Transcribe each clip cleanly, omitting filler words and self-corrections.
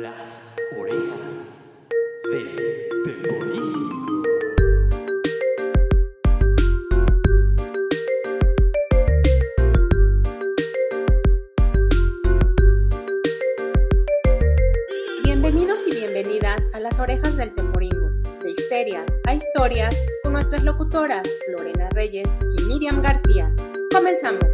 Las orejas del Teporingo. Bienvenidos y bienvenidas a Las orejas del Teporingo, de histerias a historias, con nuestras locutoras Lorena Reyes y Miriam García. ¡Comenzamos!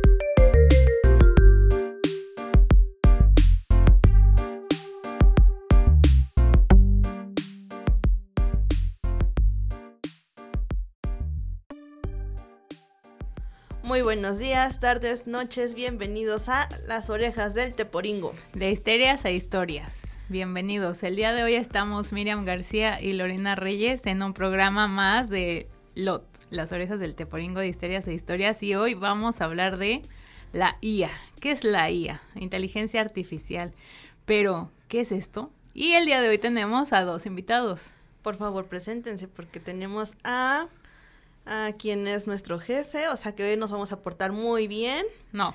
Muy buenos días, tardes, noches, bienvenidos a Las orejas del Teporingo. De histerias a historias. Bienvenidos. El día de hoy estamos Miriam García y Lorena Reyes en un programa más de LOT, Las orejas del Teporingo de histerias a historias, y hoy vamos a hablar de la IA. ¿Qué es la IA? Inteligencia artificial. Pero, ¿qué es esto? Y el día de hoy tenemos a dos invitados. Por favor, preséntense porque tenemos a quien es nuestro jefe, o sea que hoy nos vamos a portar muy bien. No.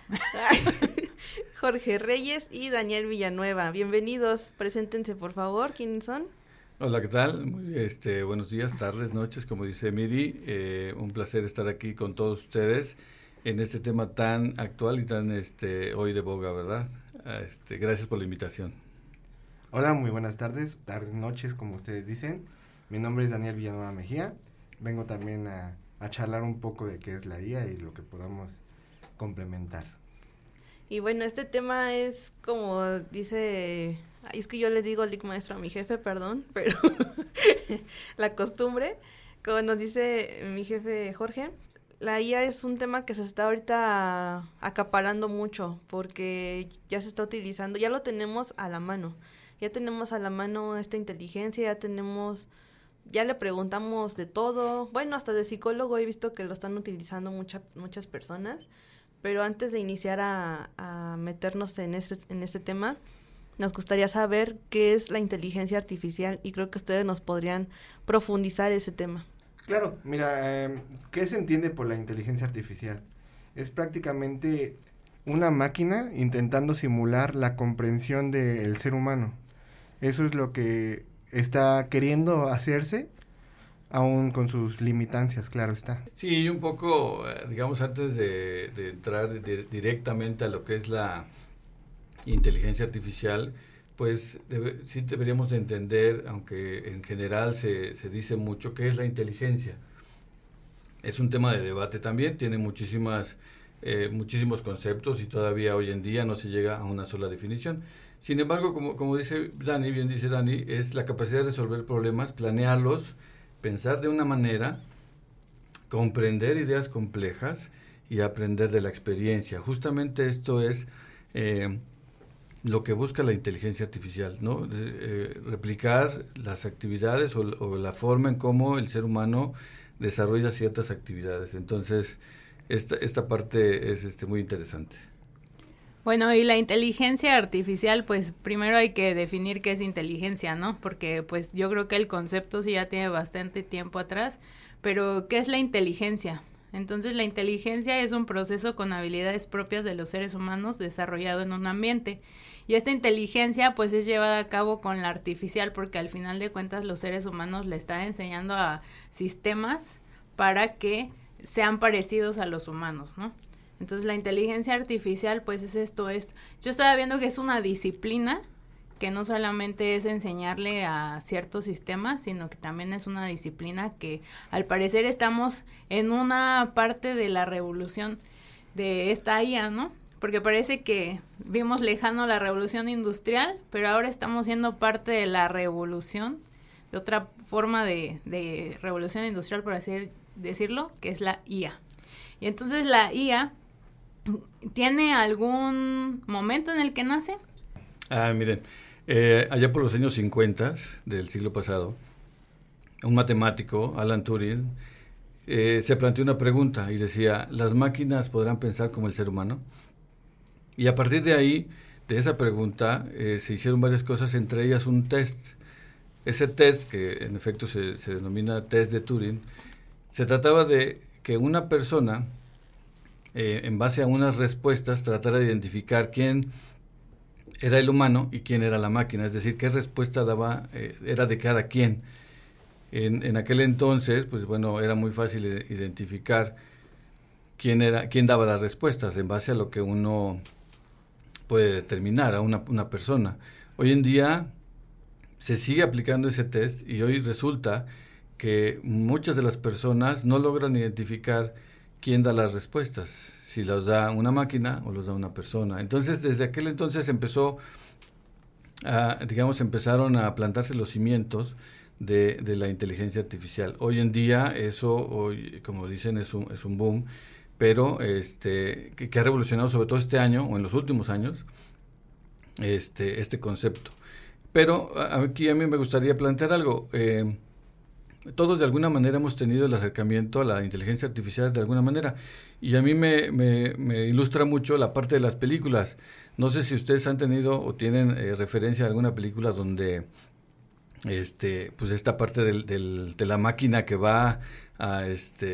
Jorge Reyes y Daniel Villanueva. Bienvenidos, preséntense por favor, ¿quiénes son? Hola, ¿qué tal? Buenos días, tardes, noches, como dice Miri. Un placer estar aquí con todos ustedes en este tema tan actual y tan hoy de boga, ¿verdad? Gracias por la invitación. Hola, muy buenas tardes, noches, como ustedes dicen. Mi nombre es Daniel Villanueva Mejía. Vengo también a charlar un poco de qué es la IA y lo que podamos complementar. Y bueno, este tema es como dice, es que yo le digo lic maestro a mi jefe, perdón, pero la costumbre, como nos dice mi jefe Jorge, la IA es un tema que se está ahorita acaparando mucho porque ya se está utilizando, ya lo tenemos a la mano, esta inteligencia, ya le preguntamos de todo, bueno, hasta de psicólogo he visto que lo están utilizando muchas personas, pero antes de iniciar a meternos en este tema, nos gustaría saber qué es la inteligencia artificial y creo que ustedes nos podrían profundizar ese tema. Claro, mira, ¿qué se entiende por la inteligencia artificial? Es prácticamente una máquina intentando simular la comprensión del ser humano. Eso es lo que está queriendo hacerse, aún con sus limitancias, claro está. Sí, un poco, digamos, antes de entrar directamente a lo que es la inteligencia artificial, pues sí deberíamos de entender, aunque en general se dice mucho, qué es la inteligencia. Es un tema de debate también, tiene muchísimos conceptos y todavía hoy en día no se llega a una sola definición. Sin embargo, como dice Dani, bien dice Dani, es la capacidad de resolver problemas, planearlos, pensar de una manera, comprender ideas complejas y aprender de la experiencia. Justamente esto es lo que busca la inteligencia artificial, ¿no? Replicar las actividades o la forma en cómo el ser humano desarrolla ciertas actividades. Entonces, esta parte es muy interesante. Bueno, y la inteligencia artificial, pues primero hay que definir qué es inteligencia, ¿no? Porque pues yo creo que el concepto sí ya tiene bastante tiempo atrás, pero ¿qué es la inteligencia? Entonces la inteligencia es un proceso con habilidades propias de los seres humanos desarrollado en un ambiente. Y esta inteligencia pues es llevada a cabo con la artificial porque al final de cuentas los seres humanos le están enseñando a sistemas para que sean parecidos a los humanos, ¿no? Entonces la inteligencia artificial pues yo estaba viendo que es una disciplina que no solamente es enseñarle a ciertos sistemas, sino que también es una disciplina que al parecer estamos en una parte de la revolución de esta IA, ¿no? Porque parece que vimos lejano la revolución industrial, pero ahora estamos siendo parte de la revolución, de otra forma de revolución industrial, por así decirlo, que es la IA. Y entonces la IA ¿tiene algún momento en el que nace? Miren, allá por los años 50 del siglo pasado, un matemático, Alan Turing, se planteó una pregunta y decía, ¿las máquinas podrán pensar como el ser humano? Y a partir de ahí, de esa pregunta, se hicieron varias cosas, entre ellas un test. Ese test, que en efecto se denomina test de Turing, se trataba de que una persona, en base a unas respuestas, tratara de identificar quién era el humano y quién era la máquina, es decir, qué respuesta daba, era de cada quien. En aquel entonces, pues bueno, era muy fácil identificar quién daba las respuestas en base a lo que uno puede determinar a una persona. Hoy en día se sigue aplicando ese test y hoy resulta que muchas de las personas no logran identificar quién da las respuestas, si las da una máquina o los da una persona. Entonces, desde aquel entonces empezaron a plantarse los cimientos de la inteligencia artificial. Hoy en día hoy, como dicen, es un boom, pero que ha revolucionado sobre todo este año o en los últimos años este concepto. Pero aquí a mí me gustaría plantear algo. Todos de alguna manera hemos tenido el acercamiento a la inteligencia artificial de alguna manera, y a mí me ilustra mucho la parte de las películas. No sé si ustedes han tenido o tienen referencia a alguna película donde pues esta parte de la máquina que va a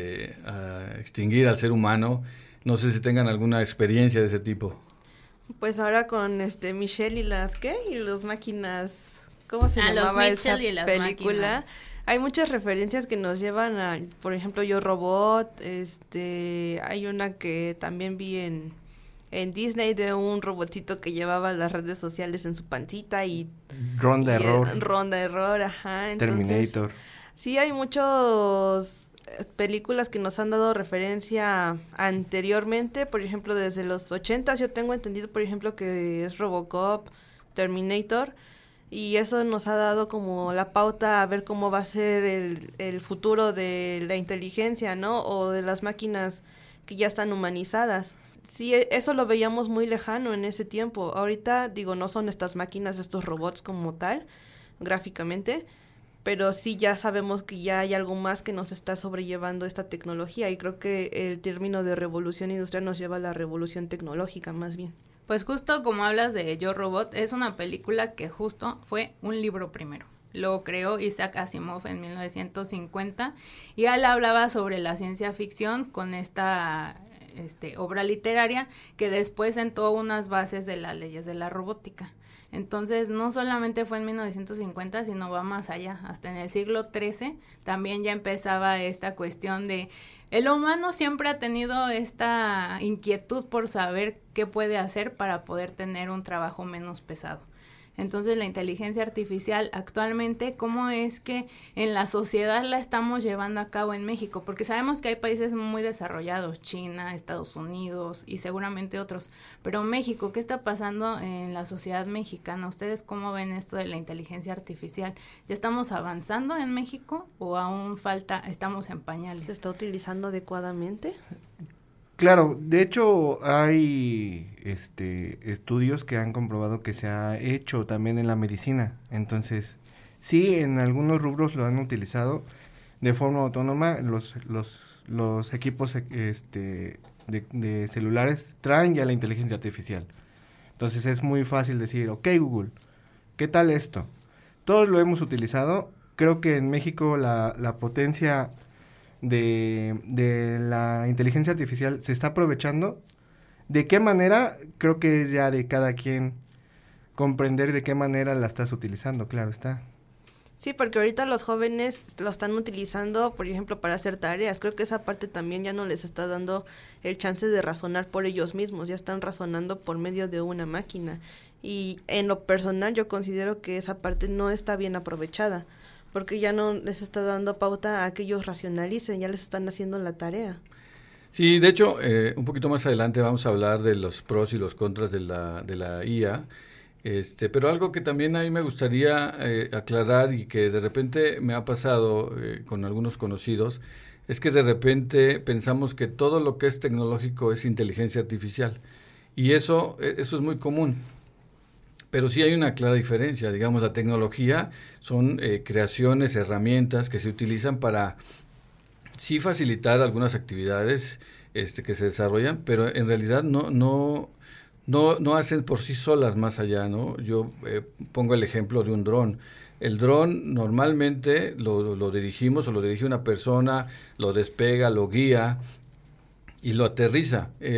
extinguir al ser humano. No sé si tengan alguna experiencia de ese tipo. Pues ahora con Michelle y y las máquinas, ¿cómo se llamaba esa película? Máquinas. Hay muchas referencias que nos llevan a, por ejemplo, Yo Robot, hay una que también vi en Disney de un robotito que llevaba las redes sociales en su pancita y Ronda Error, ajá. Entonces, Terminator. Sí, hay muchos películas que nos han dado referencia anteriormente, por ejemplo, desde los 80s, yo tengo entendido, por ejemplo, que es Robocop, Terminator, y eso nos ha dado como la pauta a ver cómo va a ser el futuro de la inteligencia, ¿no? O de las máquinas que ya están humanizadas. Sí, eso lo veíamos muy lejano en ese tiempo. Ahorita, no son estas máquinas, estos robots como tal, gráficamente, pero sí ya sabemos que ya hay algo más que nos está sobrellevando esta tecnología, y creo que el término de revolución industrial nos lleva a la revolución tecnológica más bien. Pues justo como hablas de Yo Robot, es una película que justo fue un libro primero. Lo creó Isaac Asimov en 1950 y él hablaba sobre la ciencia ficción con esta obra literaria que después sentó unas bases de las leyes de la robótica. Entonces, no solamente fue en 1950, sino va más allá. Hasta en el siglo XIII también ya empezaba esta cuestión de... El humano siempre ha tenido esta inquietud por saber qué puede hacer para poder tener un trabajo menos pesado. Entonces, la inteligencia artificial actualmente, ¿cómo es que en la sociedad la estamos llevando a cabo en México? Porque sabemos que hay países muy desarrollados, China, Estados Unidos y seguramente otros. Pero México, ¿qué está pasando en la sociedad mexicana? ¿Ustedes cómo ven esto de la inteligencia artificial? ¿Ya estamos avanzando en México o aún estamos en pañales? ¿Se está utilizando adecuadamente? Claro, de hecho hay estudios que han comprobado que se ha hecho también en la medicina. Entonces, sí, en algunos rubros lo han utilizado de forma autónoma. Los equipos de celulares traen ya la inteligencia artificial. Entonces es muy fácil decir, ok Google, ¿qué tal esto? Todos lo hemos utilizado. Creo que en México la potencia de la inteligencia artificial se está aprovechando. ¿De qué manera? Creo que es ya de cada quien comprender de qué manera la estás utilizando, claro está. Sí, porque ahorita los jóvenes lo están utilizando, por ejemplo, para hacer tareas. Creo que esa parte también ya no les está dando el chance de razonar por ellos mismos, ya están razonando por medio de una máquina. Y en lo personal yo considero que esa parte no está bien aprovechada, porque ya no les está dando pauta a que ellos racionalicen, ya les están haciendo la tarea. Sí, de hecho, un poquito más adelante vamos a hablar de los pros y los contras de la IA, pero algo que también ahí me gustaría aclarar y que de repente me ha pasado con algunos conocidos, es que de repente pensamos que todo lo que es tecnológico es inteligencia artificial, y eso es muy común. Pero sí hay una clara diferencia. Digamos, la tecnología son creaciones, herramientas que se utilizan para sí facilitar algunas actividades que se desarrollan, pero en realidad no hacen por sí solas más allá, ¿no? Yo pongo el ejemplo de un dron. El dron normalmente lo dirigimos o lo dirige una persona, lo despega, lo guía y lo aterriza.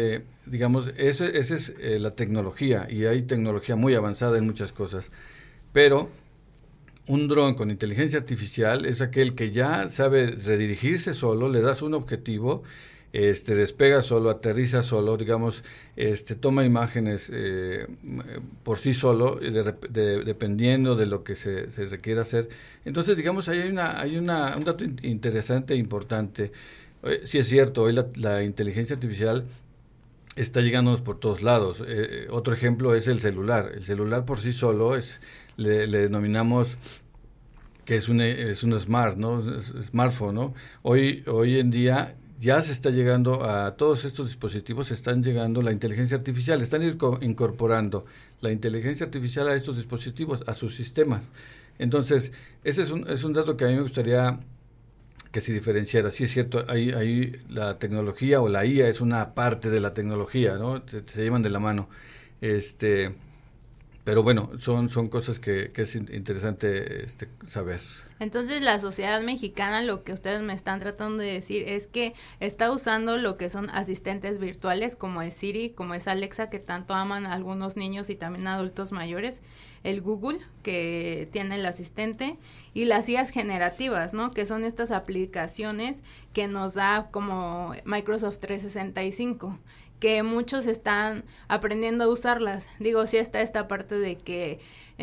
digamos, esa es la tecnología, y hay tecnología muy avanzada en muchas cosas, pero un dron con inteligencia artificial es aquel que ya sabe redirigirse solo, le das un objetivo, despega solo, aterriza solo, digamos, toma imágenes por sí solo, dependiendo de lo que se requiera hacer. Entonces, digamos, ahí hay un dato interesante e importante. Sí es cierto, hoy la inteligencia artificial está llegándonos por todos lados. Otro ejemplo es el celular. El celular por sí solo le denominamos que es un smart, ¿no? Smartphone, ¿no? Hoy en día ya se está llegando a todos estos dispositivos, están llegando la inteligencia artificial, están incorporando la inteligencia artificial a estos dispositivos, a sus sistemas. Entonces, ese es un dato que a mí me gustaría que se diferenciara. Sí es cierto, ahí la tecnología o la IA es una parte de la tecnología, ¿no? Se llevan de la mano. Pero bueno, son cosas que es interesante saber. Entonces la sociedad mexicana, lo que ustedes me están tratando de decir es que está usando lo que son asistentes virtuales, como es Siri, como es Alexa, que tanto aman a algunos niños y también a adultos mayores, el Google, que tiene el asistente, y las IAs generativas, ¿no? Que son estas aplicaciones que nos da como Microsoft 365, que muchos están aprendiendo a usarlas. Digo, sí está esta parte de que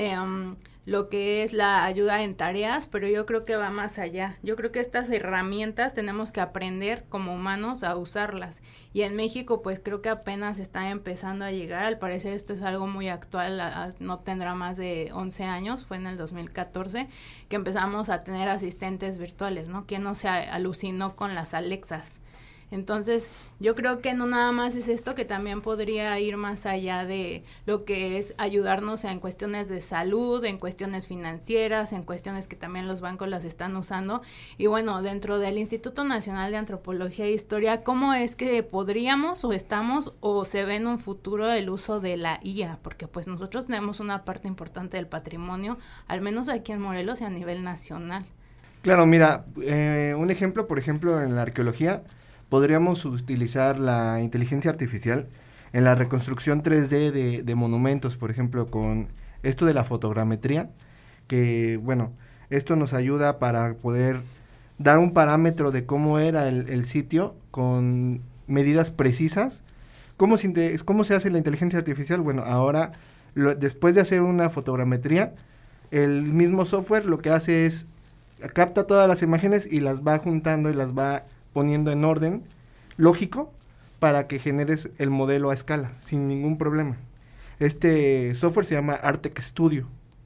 lo que es la ayuda en tareas, pero yo creo que va más allá. Yo creo que estas herramientas tenemos que aprender como humanos a usarlas. Y en México, pues creo que apenas está empezando a llegar. Al parecer esto es algo muy actual, no tendrá más de 11 años, fue en el 2014, que empezamos a tener asistentes virtuales, ¿no? ¿Quién no se alucinó con las Alexas? Entonces, yo creo que no nada más es esto, que también podría ir más allá de lo que es ayudarnos en cuestiones de salud, en cuestiones financieras, en cuestiones que también los bancos las están usando. Y bueno, dentro del Instituto Nacional de Antropología e Historia, ¿cómo es que podríamos o estamos o se ve en un futuro el uso de la IA? Porque pues nosotros tenemos una parte importante del patrimonio, al menos aquí en Morelos y a nivel nacional. Claro, mira, un ejemplo, por ejemplo, en la arqueología, podríamos utilizar la inteligencia artificial en la reconstrucción 3D de monumentos, por ejemplo, con esto de la fotogrametría, que, bueno, esto nos ayuda para poder dar un parámetro de cómo era el sitio con medidas precisas. ¿Cómo se hace la inteligencia artificial? Bueno, ahora, después de hacer una fotogrametría, el mismo software lo que hace es capta todas las imágenes y las va juntando y las va poniendo en orden lógico para que generes el modelo a escala sin ningún problema. Este software se llama Artec Studio.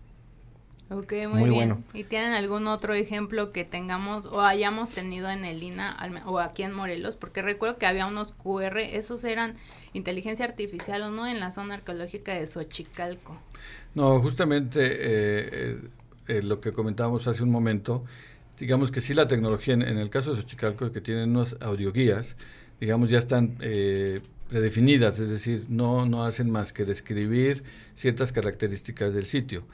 Ok, muy bien. Bueno. ¿Y tienen algún otro ejemplo que tengamos o hayamos tenido en el INA o aquí en Morelos? Porque recuerdo que había unos QR, esos eran inteligencia artificial, ¿o no? En la zona arqueológica de Xochicalco. No, justamente lo que comentábamos hace un momento, digamos que sí, la tecnología, en el caso de Xochicalco, que tienen unas audioguías, digamos, ya están predefinidas, es decir, no hacen más que describir ciertas características del sitio.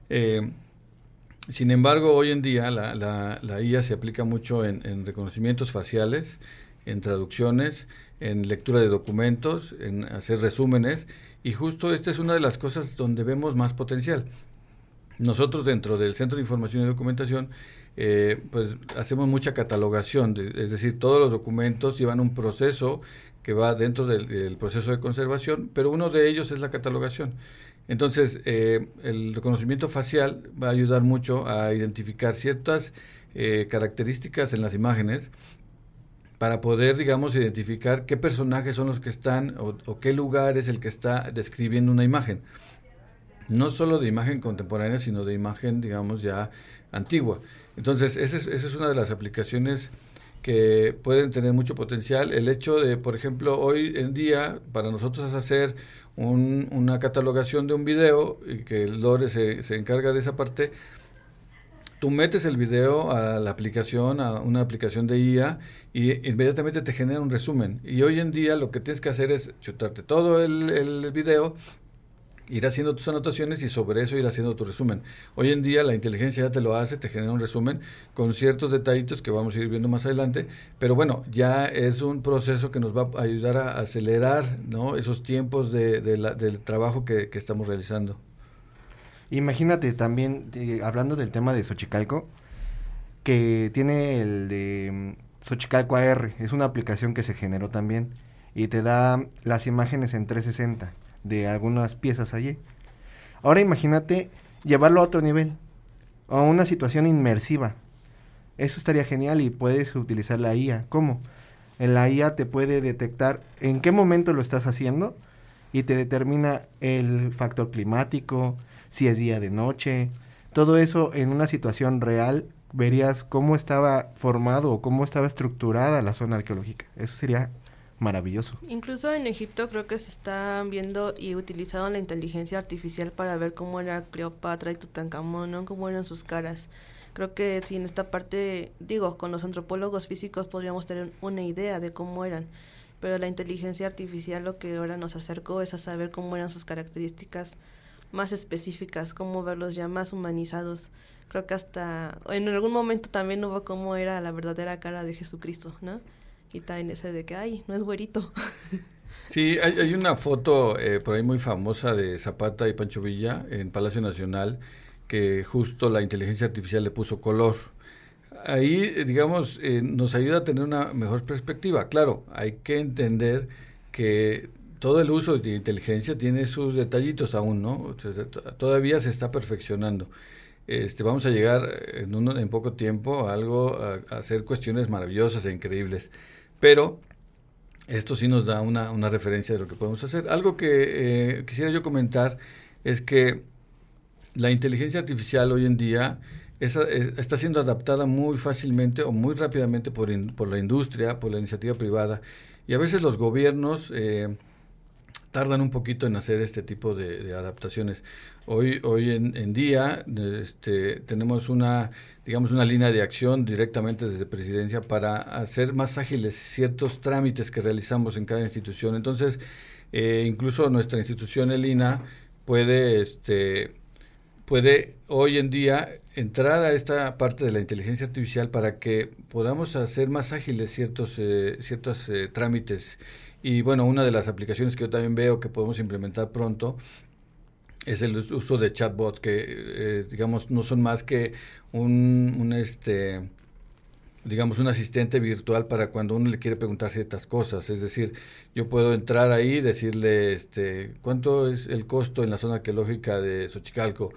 Sin embargo, hoy en día la IA se aplica mucho en reconocimientos faciales, en traducciones, en lectura de documentos, en hacer resúmenes, y justo esta es una de las cosas donde vemos más potencial. Nosotros dentro del Centro de Información y Documentación pues hacemos mucha catalogación, es decir, todos los documentos llevan un proceso que va dentro del proceso de conservación, pero uno de ellos es la catalogación. Entonces, el reconocimiento facial va a ayudar mucho a identificar ciertas características en las imágenes para poder, digamos, identificar qué personajes son los que están o qué lugar es el que está describiendo una imagen. No solo de imagen contemporánea, sino de imagen, digamos, ya antigua. Entonces, esa es una de las aplicaciones que pueden tener mucho potencial. El hecho de, por ejemplo, hoy en día, para nosotros hacer una catalogación de un video, y que el Lore se encarga de esa parte, tú metes el video a la aplicación, a una aplicación de IA, y inmediatamente te genera un resumen. Y hoy en día lo que tienes que hacer es chutarte todo el video, ir haciendo tus anotaciones y sobre eso ir haciendo tu resumen. Hoy en día la inteligencia ya te lo hace, te genera un resumen con ciertos detallitos que vamos a ir viendo más adelante, pero bueno, ya es un proceso que nos va a ayudar a acelerar, ¿no?, esos tiempos del trabajo que estamos realizando. Imagínate también, hablando del tema de Xochicalco, que tiene el de Xochicalco AR, es una aplicación que se generó también y te da las imágenes en 360 de algunas piezas allí. Ahora imagínate llevarlo a otro nivel, a una situación inmersiva. Eso estaría genial y puedes utilizar la IA. ¿Cómo? En la IA te puede detectar en qué momento lo estás haciendo y te determina el factor climático, si es día de noche. Todo eso en una situación real verías cómo estaba formado o cómo estaba estructurada la zona arqueológica. Eso sería maravilloso. Incluso en Egipto creo que se está viendo y utilizando la inteligencia artificial para ver cómo era Cleopatra y Tutankamón, ¿no?, cómo eran sus caras. Creo que si en esta parte, con los antropólogos físicos podríamos tener una idea de cómo eran, pero la inteligencia artificial lo que ahora nos acercó es a saber cómo eran sus características más específicas, cómo verlos ya más humanizados. Creo que hasta en algún momento también hubo cómo era la verdadera cara de Jesucristo, ¿no? Y también ese de que, ay, no es güerito. Sí, hay una foto por ahí muy famosa de Zapata y Pancho Villa en Palacio Nacional, que justo la inteligencia artificial le puso color. Ahí, digamos, nos ayuda a tener una mejor perspectiva. Claro, hay que entender que todo el uso de inteligencia tiene sus detallitos aún, ¿no? Todavía se está perfeccionando. Vamos a llegar en poco tiempo a hacer cuestiones maravillosas e increíbles. Pero esto sí nos da una referencia de lo que podemos hacer. Algo que quisiera yo comentar es que la inteligencia artificial hoy en día está siendo adaptada muy fácilmente o muy rápidamente por la industria, por la iniciativa privada. Y a veces los gobiernos tardan un poquito en hacer este tipo de adaptaciones. Hoy en día tenemos una línea de acción directamente desde Presidencia para hacer más ágiles ciertos trámites que realizamos en cada institución. Entonces, incluso nuestra institución, el INAH, puede hoy en día entrar a esta parte de la inteligencia artificial para que podamos hacer más ágiles ciertos trámites. Y bueno, una de las aplicaciones que yo también veo que podemos implementar pronto es el uso de chatbots que, no son más que un asistente virtual para cuando uno le quiere preguntar ciertas cosas. Es decir, yo puedo entrar ahí y decirle, ¿cuánto es el costo en la zona arqueológica de Xochicalco?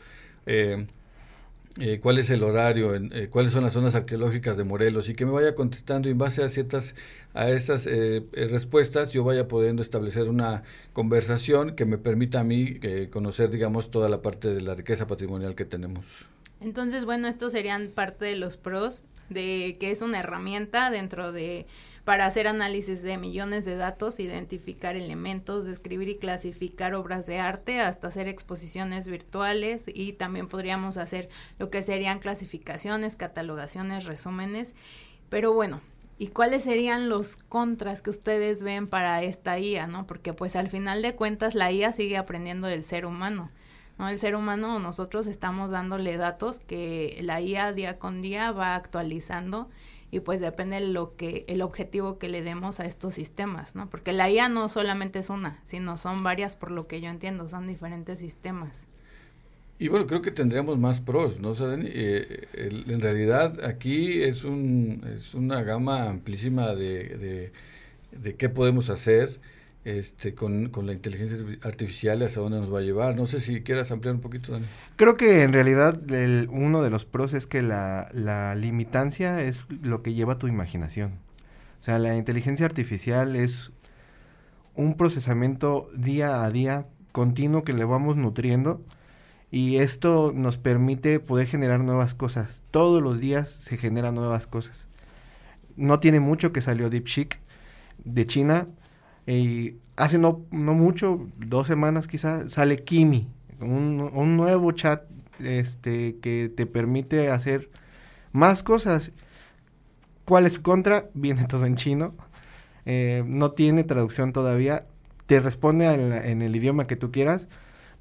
¿Cuál es el horario? ¿Cuáles son las zonas arqueológicas de Morelos? Y que me vaya contestando y en base a esas respuestas yo vaya pudiendo establecer una conversación que me permita a mí conocer, toda la parte de la riqueza patrimonial que tenemos. Entonces, bueno, estos serían parte de los pros de que es una herramienta para hacer análisis de millones de datos, identificar elementos, describir y clasificar obras de arte, hasta hacer exposiciones virtuales, y también podríamos hacer lo que serían clasificaciones, catalogaciones, resúmenes. Pero bueno, ¿y cuáles serían los contras que ustedes ven para esta IA, no? Porque pues al final de cuentas la IA sigue aprendiendo del ser humano, ¿no? El ser humano, nosotros estamos dándole datos que la IA día con día va actualizando, y pues depende el objetivo que le demos a estos sistemas, ¿no? Porque la IA no solamente es una, sino son varias, por lo que yo entiendo, son diferentes sistemas. Y bueno, creo que tendríamos más pros, ¿no? O sea, en realidad aquí es una gama amplísima de qué podemos hacer con la inteligencia artificial, hasta dónde nos va a llevar. No sé si quieras ampliar un poquito, Dani. Creo que en realidad uno de los pros es que la limitancia es lo que lleva tu imaginación. O sea, la inteligencia artificial es un procesamiento día a día continuo que le vamos nutriendo, y esto nos permite poder generar nuevas cosas. Todos los días se generan nuevas cosas. No tiene mucho que salió DeepSeek de China. Hace no mucho, 2 semanas quizá, sale Kimi, un nuevo chat que te permite hacer más cosas. ¿Cuál es su contra? Viene todo en chino, no tiene traducción todavía, te responde en el idioma que tú quieras,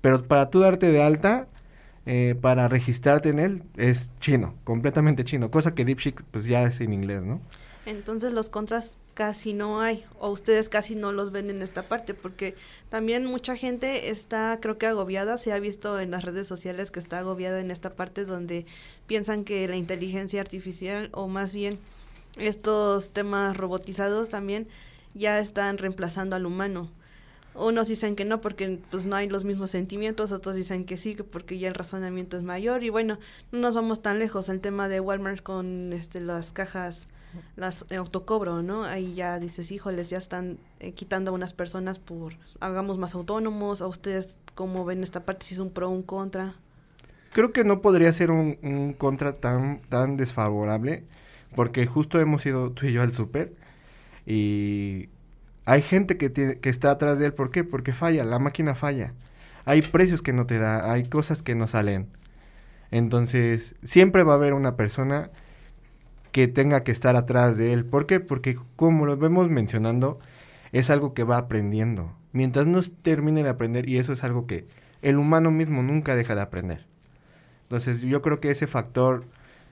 Pero para tú darte de alta, para registrarte en él, es chino, completamente chino, cosa que DeepSeek pues ya es en inglés, ¿no? Entonces los contras casi no hay, o ustedes casi no los ven en esta parte, porque también mucha gente está, creo que agobiada, se ha visto en las redes sociales que está agobiada en esta parte donde piensan que la inteligencia artificial, o más bien estos temas robotizados también, ya están reemplazando al humano. Unos dicen que no porque pues no hay los mismos sentimientos, otros dicen que sí, porque ya el razonamiento es mayor, y bueno, no nos vamos tan lejos, el tema de Walmart con las cajas, las autocobro, ¿no? Ahí ya dices, híjoles, ya están quitando a unas personas por hagamos más autónomos. ¿A ustedes cómo ven esta parte, si es un pro o un contra? Creo que no podría ser un contra tan desfavorable, porque justo hemos ido tú y yo al súper y hay gente que está atrás de él. ¿Por qué? Porque falla, la máquina falla. Hay precios que no te da, hay cosas que no salen. Entonces, siempre va a haber una persona que tenga que estar atrás de él. ¿Por qué? Porque como lo vemos mencionando, es algo que va aprendiendo. Mientras no termine de aprender, y eso es algo que el humano mismo nunca deja de aprender. Entonces, yo creo que ese factor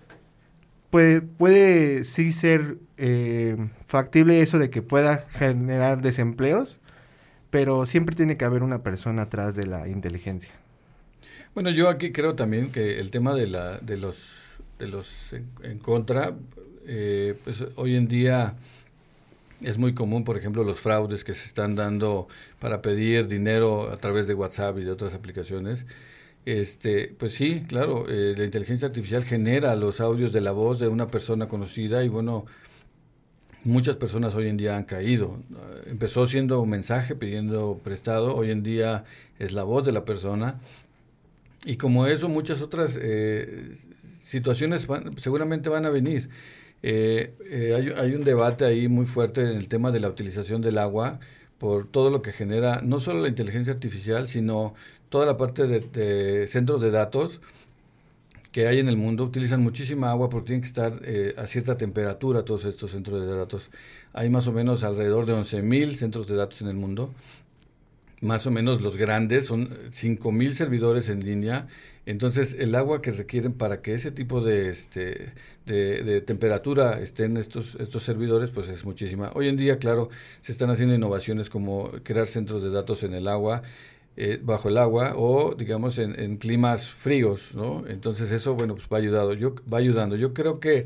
puede sí ser factible, eso de que pueda generar desempleos, pero siempre tiene que haber una persona atrás de la inteligencia. Bueno, yo aquí creo también que el tema de los en contra, pues hoy en día es muy común, por ejemplo, los fraudes que se están dando para pedir dinero a través de WhatsApp y de otras aplicaciones. Pues sí, claro, la inteligencia artificial genera los audios de la voz de una persona conocida y bueno, muchas personas hoy en día han caído. Empezó siendo un mensaje pidiendo prestado, hoy en día es la voz de la persona y como eso muchas otras situaciones seguramente van a venir. Hay un debate ahí muy fuerte en el tema de la utilización del agua por todo lo que genera, no solo la inteligencia artificial, sino toda la parte de centros de datos que hay en el mundo. Utilizan muchísima agua porque tienen que estar a cierta temperatura todos estos centros de datos. Hay más o menos alrededor de 11,000 centros de datos en el mundo. Más o menos los grandes son 5,000 servidores en línea. Entonces el agua que requieren para que ese tipo de temperatura estén estos servidores pues es muchísima. Hoy en día, claro, se están haciendo innovaciones como crear centros de datos en el agua, bajo el agua o digamos en climas fríos, ¿no? Entonces eso, bueno, pues va ayudando. Yo creo que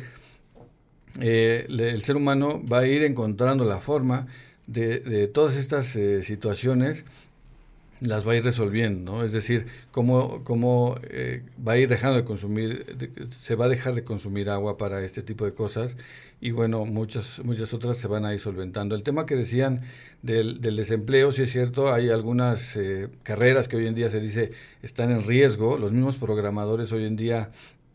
el ser humano va a ir encontrando la forma de todas estas situaciones, las va a ir resolviendo, ¿no? Es decir, cómo va a ir dejando de consumir, se va a dejar de consumir agua para este tipo de cosas y bueno, muchas otras se van a ir solventando. El tema que decían del desempleo, sí es cierto, hay algunas carreras que hoy en día se dice están en riesgo. Los mismos programadores hoy en día,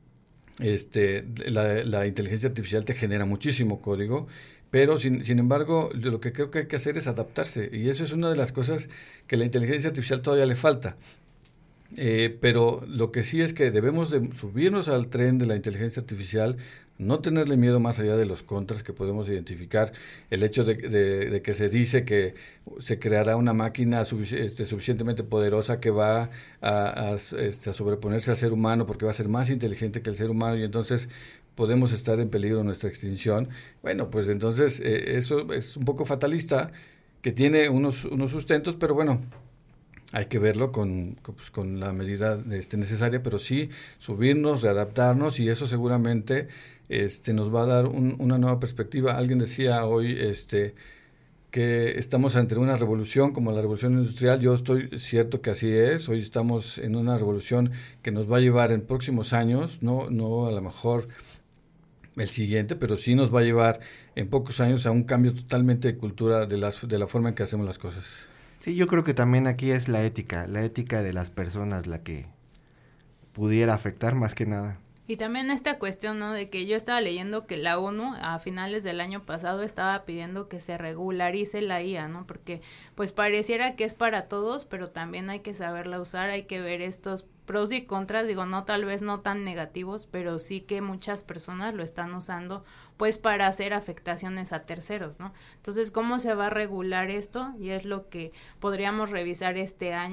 la inteligencia artificial te genera muchísimo código, pero sin embargo lo que creo que hay que hacer es adaptarse y eso es una de las cosas que la inteligencia artificial todavía le falta. Pero lo que sí es que debemos de subirnos al tren de la inteligencia artificial, no tenerle miedo más allá de los contras que podemos identificar. El hecho de que se dice que se creará una máquina suficientemente poderosa que va a sobreponerse al ser humano porque va a ser más inteligente que el ser humano y entonces podemos estar en peligro de nuestra extinción. Bueno, pues entonces eso es un poco fatalista, que tiene unos sustentos, pero bueno, hay que verlo con la medida necesaria, pero sí subirnos, readaptarnos y eso seguramente nos va a dar una nueva perspectiva. Alguien decía hoy que estamos ante una revolución como la revolución industrial. Yo estoy cierto que así es. Hoy estamos en una revolución que nos va a llevar en próximos años, no a lo mejor el siguiente, pero sí nos va a llevar en pocos años a un cambio totalmente de cultura de la forma en que hacemos las cosas. Sí, yo creo que también aquí es la ética de las personas la que pudiera afectar más que nada. Y también esta cuestión, ¿no? De que yo estaba leyendo que la ONU a finales del año pasado estaba pidiendo que se regularice la IA, ¿no? Porque pues pareciera que es para todos, pero también hay que saberla usar, hay que ver estos pros y contras, digo, no tal vez no tan negativos, pero sí que muchas personas lo están usando pues para hacer afectaciones a terceros, ¿no? Entonces, ¿cómo se va a regular esto? Y es lo que podríamos revisar este año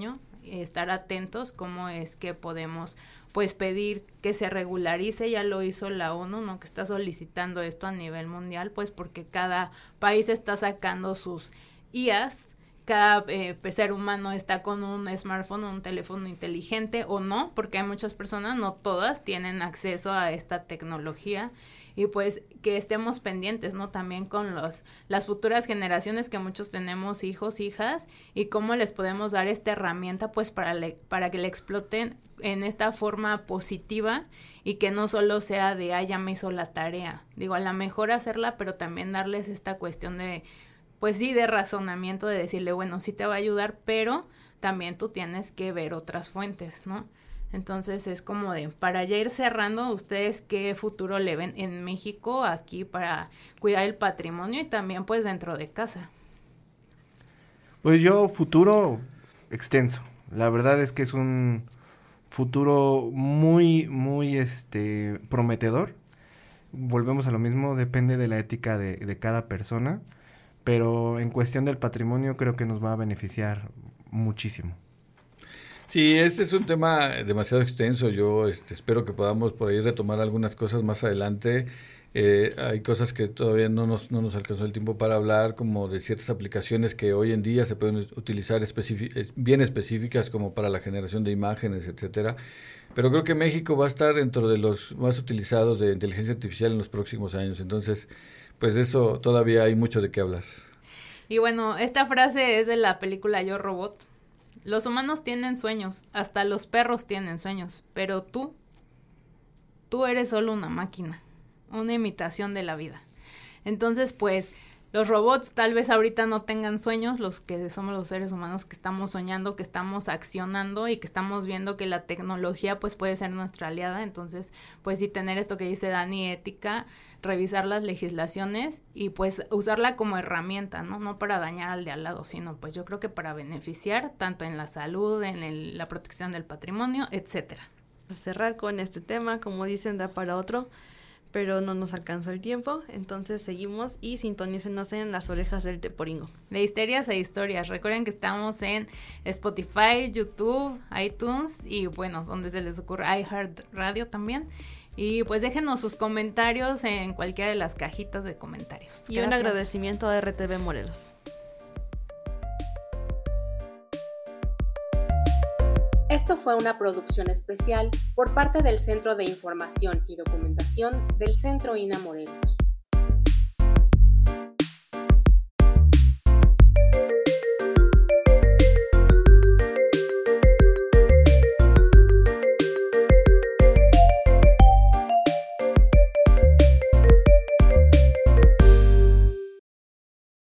estar atentos cómo es que podemos pues pedir que se regularice. Ya lo hizo la ONU, ¿no? Que está solicitando esto a nivel mundial, pues porque cada país está sacando sus IAs. Cada ser humano está con un smartphone, un teléfono inteligente o no, porque hay muchas personas, no todas, tienen acceso a esta tecnología. Y pues que estemos pendientes, ¿no? También con las futuras generaciones, que muchos tenemos hijos, hijas, y cómo les podemos dar esta herramienta pues para que la exploten en esta forma positiva y que no solo sea de, ya me hizo la tarea. Digo, a lo mejor hacerla, pero también darles esta cuestión de, pues sí, de razonamiento, de decirle, bueno, sí te va a ayudar, pero también tú tienes que ver otras fuentes, ¿no? Entonces es como de, para ya ir cerrando, ¿ustedes qué futuro le ven en México aquí para cuidar el patrimonio y también pues dentro de casa? Pues yo, futuro extenso. La verdad es que es un futuro muy, muy prometedor. Volvemos a lo mismo, depende de la ética de cada persona, pero en cuestión del patrimonio creo que nos va a beneficiar muchísimo. Sí, este es un tema demasiado extenso. Yo espero que podamos por ahí retomar algunas cosas más adelante. Hay cosas que todavía no nos alcanzó el tiempo para hablar, como de ciertas aplicaciones que hoy en día se pueden utilizar bien específicas, como para la generación de imágenes, etcétera. Pero creo que México va a estar dentro de los más utilizados de inteligencia artificial en los próximos años. Entonces, pues de eso todavía hay mucho de qué hablar. Y bueno, esta frase es de la película Yo, Robot. Los humanos tienen sueños, hasta los perros tienen sueños, pero tú eres solo una máquina, una imitación de la vida. Entonces, pues, los robots tal vez ahorita no tengan sueños, los que somos los seres humanos que estamos soñando, que estamos accionando y que estamos viendo que la tecnología pues puede ser nuestra aliada. Entonces, pues sí, tener esto que dice Dani, ética, revisar las legislaciones y pues usarla como herramienta, ¿no? No para dañar al de al lado, sino pues yo creo que para beneficiar tanto en la salud, en la protección del patrimonio, etcétera. Cerrar con este tema, como dicen, da para otro, pero no nos alcanzó el tiempo, entonces seguimos y sintonícenos en Las Orejas del Teporingo. De histerias e historias. Recuerden que estamos en Spotify, YouTube, iTunes y bueno, donde se les ocurre, iHeartRadio también. Y pues déjenos sus comentarios en cualquiera de las cajitas de comentarios. Y un agradecimiento a RTV Morelos. Esto fue una producción especial por parte del Centro de Información y Documentación del Centro INA Morelos.